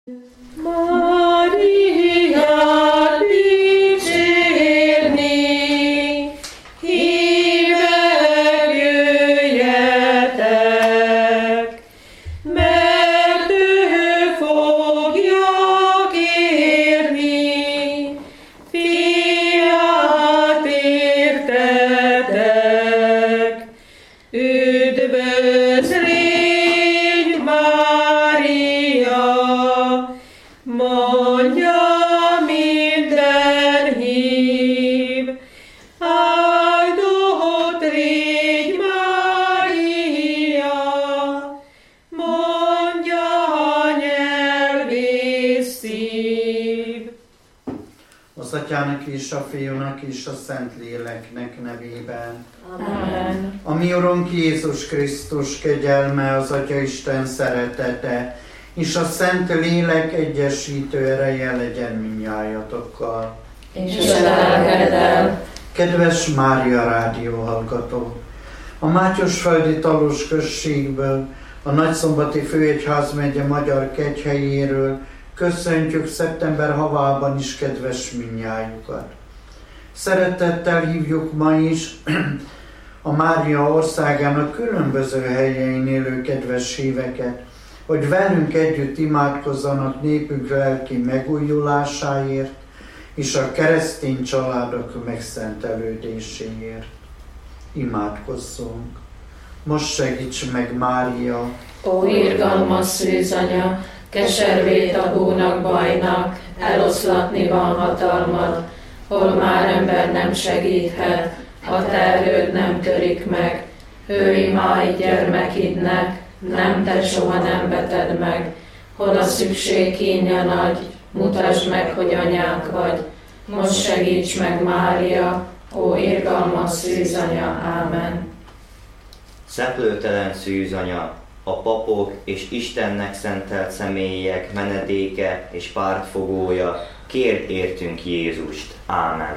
Az Atyának és a Fiúnak és a Szentléleknek nevében. Amen. A mi Urunk Jézus Krisztus kegyelme, az Atyaisten szeretete, és a Szent Lélek egyesítő ereje legyen mindnyájatokkal. És a lelkeddel. Kedves Mária rádió hallgató! A Mátyosföldi Talós községből, a Nagyszombati Főegyházmegye Magyar Kegyhelyéről köszöntjük szeptember havában is kedves mindnyájukat. Szeretettel hívjuk ma is a Mária országának különböző helyein élő kedves híveket, hogy velünk együtt imádkozzanak népünk lelki megújulásáért és a keresztény családok megszentelődéséért. Imádkozzunk! Most segíts meg, Mária! Ó, irgalmas szűzanya, keservét a búnak bajnak, eloszlatni van hatalmad, hol már ember nem segíthet, a te erőd nem törik meg. Hőimáj gyermekidnek, nem te soha nem veted meg, hol a szükség kínja nagy, mutasd meg, hogy anyánk vagy. Most segíts meg, Mária, ó irgalmas szűzanya, ámen. Szeplőtelen szűzanya, a papok és Istennek szentelt személyek menedéke és pártfogója, kérd értünk Jézust. Ámen.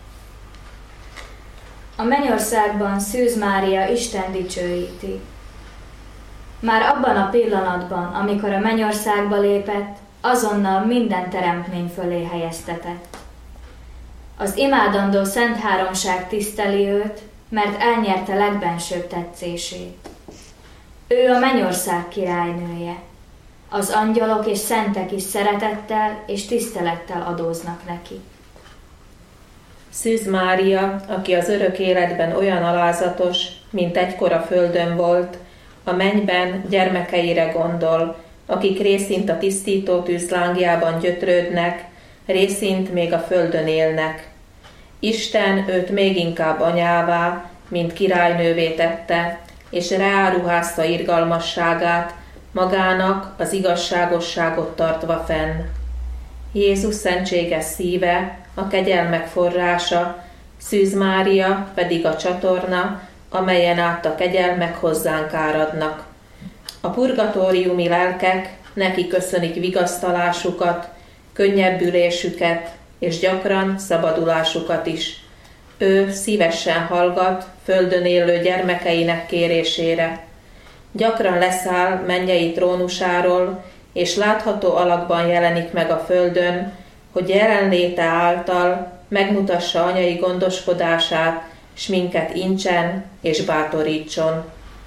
A mennyországban Szűz Mária Isten dicsőíti. Már abban a pillanatban, amikor a mennyországba lépett, azonnal minden teremtmény fölé helyeztetett. Az imádandó Szent Háromság tiszteli őt, mert elnyerte legbensőbb tetszését. Ő a mennyország királynője. Az angyalok és szentek is szeretettel és tisztelettel adóznak neki. Szűz Mária, aki az örök életben olyan alázatos, mint egykor a földön volt, a mennyben gyermekeire gondol, akik részint a tisztító tűz lángjában gyötrődnek, részint még a földön élnek. Isten őt még inkább anyává, mint királynővé tette, és ráruházta irgalmasságát, magának az igazságosságot tartva fenn. Jézus szentséges szíve, a kegyelmek forrása, Szűz Mária pedig a csatorna, amelyen át a kegyelmek hozzánk áradnak. A purgatóriumi lelkek neki köszönik vigasztalásukat, könnyebbülésüket és gyakran szabadulásukat is. Ő szívesen hallgat földön élő gyermekeinek kérésére. Gyakran leszáll mennyei trónusáról, és látható alakban jelenik meg a földön, hogy jelenléte által megmutassa anyai gondoskodását, s minket incsen és bátorítson.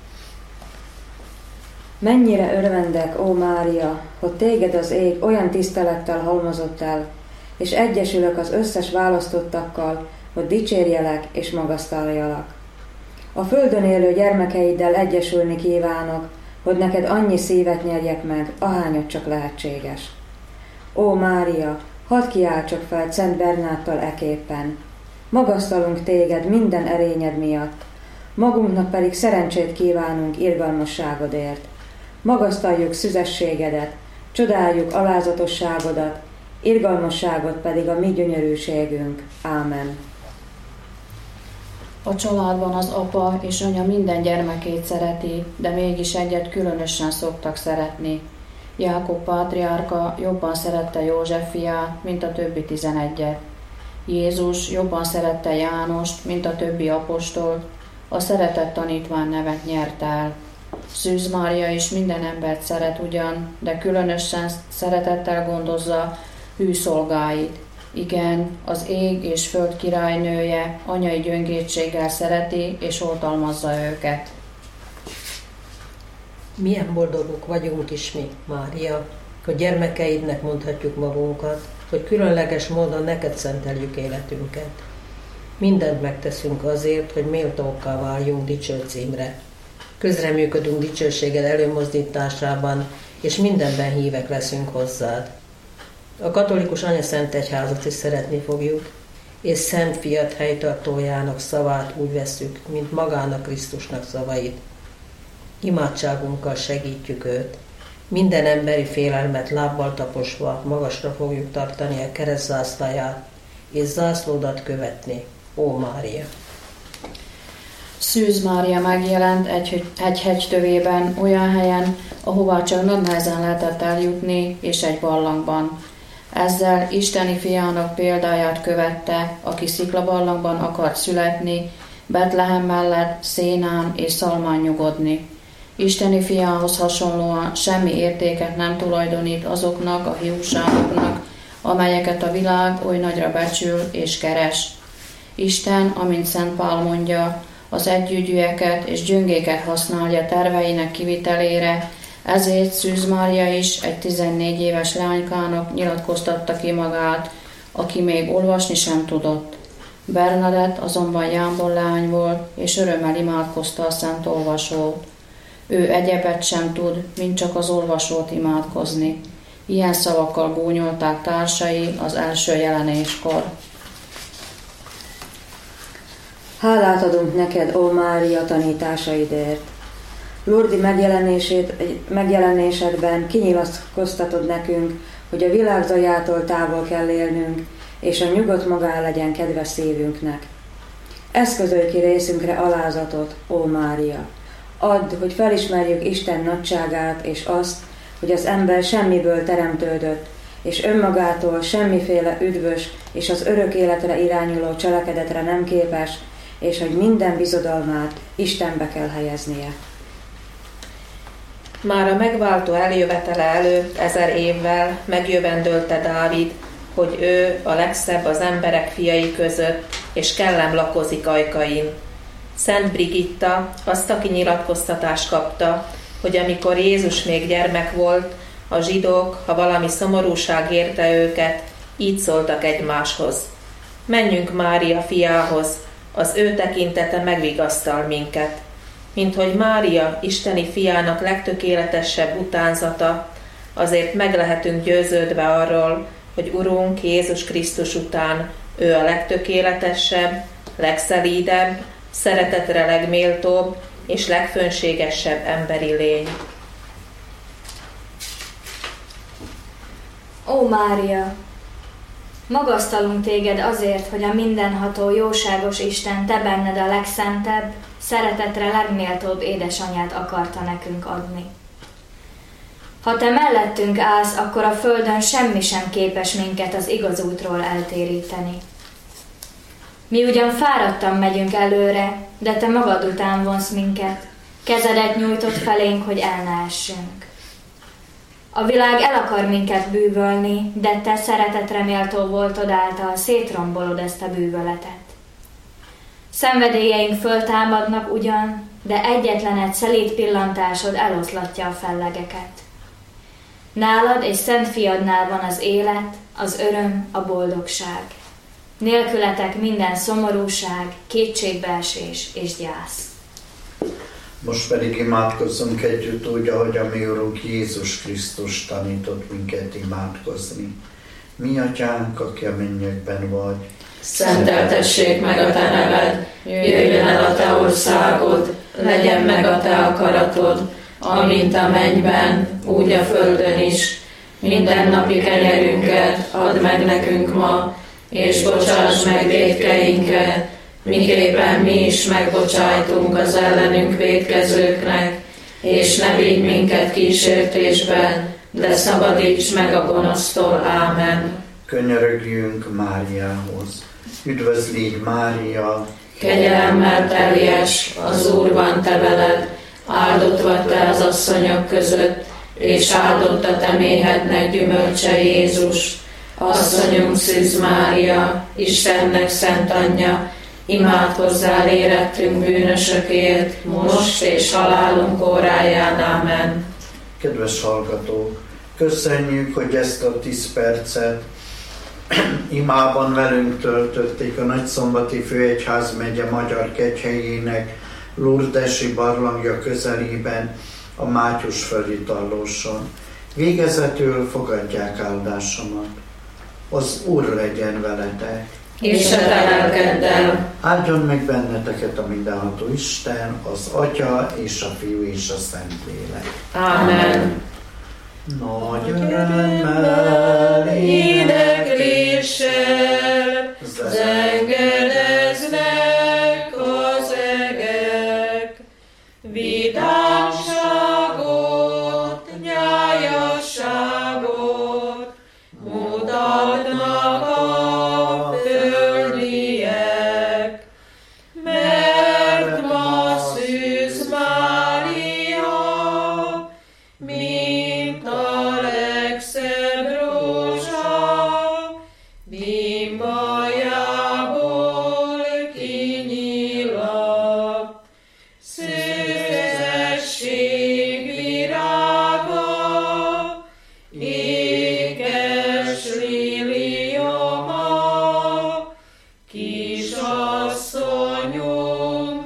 Mennyire örvendek, ó Mária, hogy téged az ég olyan tisztelettel halmozott el, és egyesülök az összes választottakkal, hogy dicsérjelek és magasztaljalak. A földön élő gyermekeiddel egyesülni kívánok, hogy neked annyi szívet nyerjek meg, ahányat csak lehetséges. Ó Mária, hadd kiáltsak fel Szent Bernáttal eképpen. Magasztalunk téged minden erényed miatt, magunknak pedig szerencsét kívánunk irgalmasságodért. Magasztaljuk szüzességedet, csodáljuk alázatosságodat, irgalmasságod pedig a mi gyönyörűségünk. Ámen. A családban az apa és anya minden gyermekét szereti, de mégis egyet különösen szoktak szeretni. Jákob pátriárka jobban szerette József fiát, mint a többi 11-et. Jézus jobban szerette Jánost, mint a többi apostolt, a szeretett tanítvány nevet nyert el. Szűz Mária is minden embert szeret ugyan, de különösen szeretettel gondozza hű szolgáit. Igen, az ég és föld királynője anyai gyöngétséggel szereti és oltalmazza őket. Milyen boldogok vagyunk is mi, Mária, hogy gyermekeidnek mondhatjuk magunkat, hogy különleges módon neked szenteljük életünket. Mindent megteszünk azért, hogy méltókká váljunk dicső címre. Közreműködünk dicsőséged előmozdításában, és mindenben hívek leszünk hozzád. A katolikus Anyaszent Egyházat is szeretni fogjuk, és Szent Fiat helytartójának szavát úgy vesszük, mint magának Krisztusnak szavait. Imádságunkkal segítjük őt. Minden emberi félelmet lábbal taposva magasra fogjuk tartani a keresztzászlaját, és zászlódat követni, ó Mária! Szűz Mária megjelent egy hegytövében, olyan helyen, ahová csak nagy nehezen lehetett eljutni, és egy barlangban. Ezzel isteni fiának példáját követte, aki sziklabarlangban akart születni, Betlehem mellett szénán és szalmán nyugodni. Isteni fiához hasonlóan semmi értéket nem tulajdonít azoknak a hiúságoknak, amelyeket a világ oly nagyra becsül és keres. Isten, amint Szent Pál mondja, az együgyűeket és gyöngéket használja terveinek kivitelére, ezért Szűz Mária is egy 14 éves leánykának nyilatkoztatta ki magát, aki még olvasni sem tudott. Bernadett azonban jámbor leány volt, és örömmel imádkozta a szent olvasót. Ő egyebet sem tud, mint csak az olvasót imádkozni. Ilyen szavakkal gúnyolták társai az első jelenéskor. Hálát adunk neked, ó Mária, tanításaidért. Lurdi megjelenésedben kinyilatkoztatod nekünk, hogy a világ zajától távol kell élnünk, és a nyugodt magá legyen kedves szívünknek. Eszközölj ki részünkre alázatot, ó Mária. Add, hogy felismerjük Isten nagyságát, és azt, hogy az ember semmiből teremtődött, és önmagától semmiféle üdvös és az örök életre irányuló cselekedetre nem képes, és hogy minden bizodalmát Istenbe kell helyeznie. Már a megváltó eljövetele előtt 1000 évvel megjövendölte Dávid, hogy ő a legszebb az emberek fiai között, és kellem lakozik ajkain. Szent Brigitta azt a kinyilatkoztatást kapta, hogy amikor Jézus még gyermek volt, a zsidók, ha valami szomorúság érte őket, így szóltak egymáshoz. Menjünk Mária fiához, az ő tekintete megvigasztal minket. Minthogy Mária isteni fiának legtökéletesebb utánzata, azért meg lehetünk győződve arról, hogy Urunk Jézus Krisztus után ő a legtökéletesebb, legszelídebb, szeretetre legméltóbb és legfönségesebb emberi lény. Ó Mária! Magasztalunk téged azért, hogy a mindenható, jóságos Isten te benned a legszentebb, szeretetre legméltóbb édesanyját akarta nekünk adni. Ha te mellettünk állsz, akkor a földön semmi sem képes minket az igaz útról eltéríteni. Mi ugyan fáradtan megyünk előre, de te magad után vonsz minket, kezedet nyújtott felénk, hogy el ne essünk. A világ el akar minket bűvölni, de te szeretetre méltó voltod által szétrombolod ezt a bűvöletet. Szenvedélyeink föltámadnak ugyan, de egyetlen egy szelíd pillantásod eloszlatja a fellegeket. Nálad és Szent Fiadnál van az élet, az öröm, a boldogság. Nélkületek minden szomorúság, kétségbeesés és gyász. Most pedig imádkozzunk együtt úgy, ahogy a mi Urunk Jézus Krisztus tanított minket imádkozni. Mi Atyánk, aki a mennyekben vagy, szenteltessék meg a te neved, jöjjön el a te országod, legyen meg a te akaratod, amint a mennyben, úgy a földön is. Mindennapi kenyerünket add meg nekünk ma, és bocsáss meg vétkeinket, miképpen mi is megbocsájtunk az ellenünk vétkezőknek, és ne vigy minket kísértésbe, de szabadíts meg a gonosztól. Ámen. Könyörögjünk Máriához. Üdvözlégy Mária, Kegyelemmel teljes, az Úr van te veled, áldott vagy te az asszonyok között, és áldott a te méhednek gyümölcse Jézus. Asszonyunk Szűz Mária, Istennek szent anyja, imádkozzál érettünk bűnösökért, most és halálunk óráján. Ámen. Kedves hallgatók, köszönjük, hogy ezt a 10 percet imában velünk töltötték a Nagyszombati Főegyházmegye Magyar Kegyhelyének Lourdesi barlangja közelében, a Mátyusföldi Tallóson. Végezetül fogadják áldásomat. Az Úr legyen veletek, és a te lelkeddel. Áldjon meg benneteket a mindenható Isten, az Atya és a Fiú és a Szentlélek. Ámen. Nagy örömmel énekléssel zengedeznek az egek, vidámságot, nyájasságot mutatnak a földiek, mert ma Szűz Mária, mint a legszebb rózsa, bimbajából kinyílak, szőzesség virága, ékes lilioma, kisasszonyunk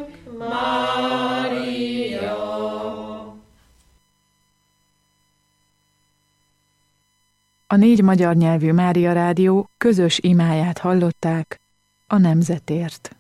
Mária. A 4 magyar nyelvű Mária Rádió közös imáját hallották a nemzetért.